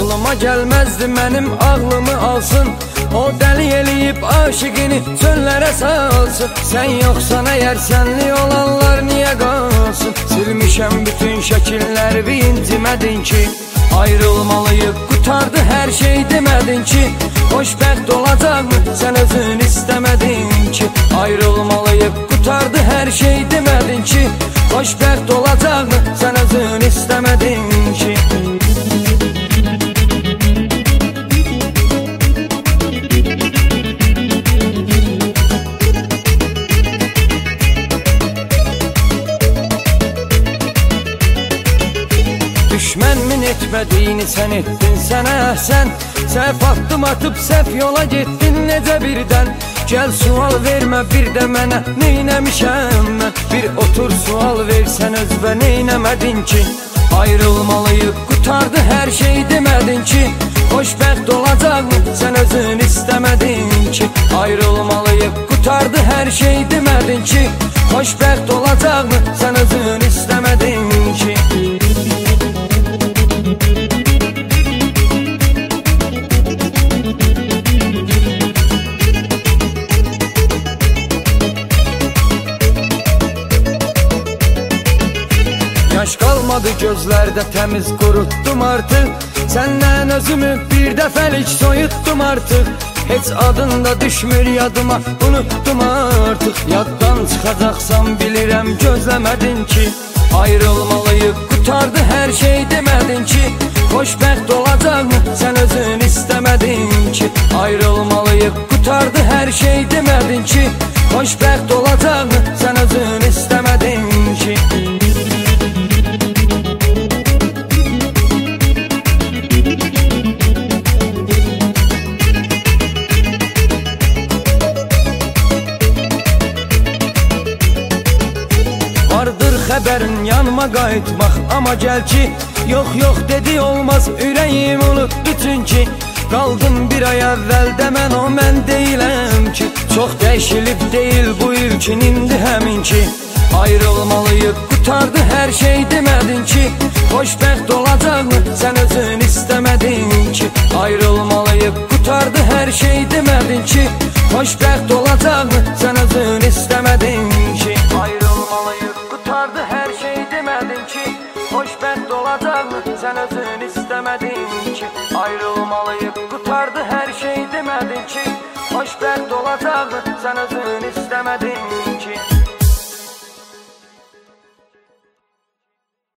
Ağlıma gelmezdi mənim ağlımı alsın, o dəli eləyib aşıqini çöllərə salsın. Sən yoxsan əgər sənli olanlar niyə qalsın? Silmişəm bütün şəkilləri bir incimədin ki, ayrılmalıyıq qutardı hər şey demədin ki, xoşbəxt olacaqmı sən özün istəmədin ki, ayrılmalıyıq qutardı hər şey demədin ki, xoşbəxt olacaqmı sən özün istəmədin ki. Düşmənmin etmədiyini sən etdin, sənə əhsən. Səhv addım atıb səhv yola getdin necə birdən. Gəl sual vermə bir də mənə, neynəmişəm mən? Bir otur sual versən özbə, neynəmədin ki, ayrılmalıyıq qutardı hər şey demədin ki, xoşbəxt olacaqmı sən özün istəmədin ki, ayrılmalıyıq qutardı hər şey demədin ki, xoşbəxt olacaqmı sən özün istəmədin ki. Yaş qalmadı gözlərdə təmiz qurutdum artıq, səndən özümü bir dəfəlik soyutdum artıq. Heç adın da düşmür yadıma, unutdum artıq. Yaddan çıxacaqsam bilirəm gözləmədin ki, ayrılmalıyıq qutardı hər şey demədin ki, xoşbəxt olacaqmı sən özün istəmədin ki, ayrılmalıyıq qutardı hər şey demədin ki, xoşbəxt olacaqmı sən özün istəmədin ki. Vardır xəbərin yanıma qayıtmaq, amma gəl ki, yox yox dedi olmaz, ürəyim unutdu çünki, qaldım bir ay əvvəldə mən o mən deyiləm ki, çox dəyişilib deyil bu ilkin indi həmin ki, ayrılmalıyıq qutardı hər şey demədin ki, xoşbəxt olacaqmı sən özün istəmədin ki, ayrılmalıyıq qutardı hər şey demədin ki, xoşbəxt olacaqmı sən özün istəmədin ki, ayrılmalıyıq qutardı hər şey demədin ki, xoşbəxt olacaqmı sən özün istəmədin ki, ayrılmalıyıq qutardı hər şey demədin ki, xoşbəxt olacaqmı sən özün istəmədin ki.